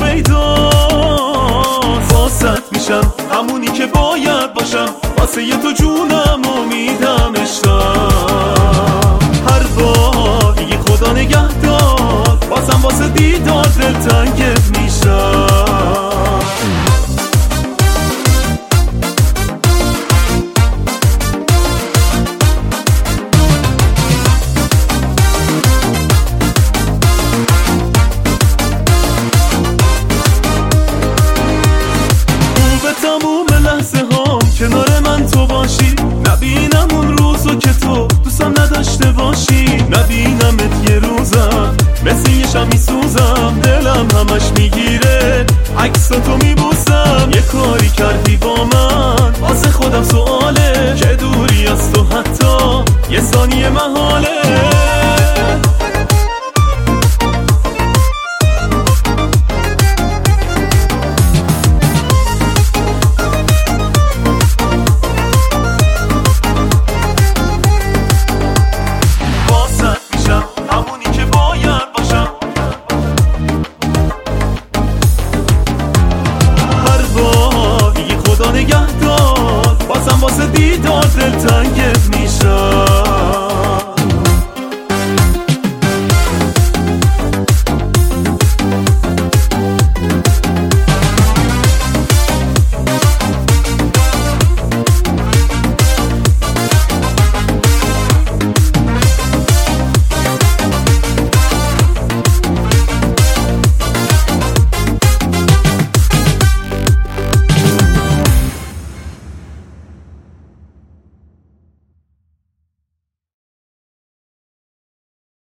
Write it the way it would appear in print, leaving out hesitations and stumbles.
پیدا واسط میشم، همونی که باید باشم، واسه یه تو جونم امیدم اشتم. هر بار دیگه خدا نگهدار، بازم واسه دیدار دلتنگت میشم. تموم لحظه ها کنار من تو باشی، نبینم اون روزو که تو دوستم نداشته باشی، نبینمت یه روزم مثل یه شمی سوزم، دلم همش میگیره عکساتو میبوسم. یه کاری کردی با من واسه خودم سواله، که دوری از تو حتی یه ثانیه محاله. نگهدار، بازم واسه دیدار دلتنگت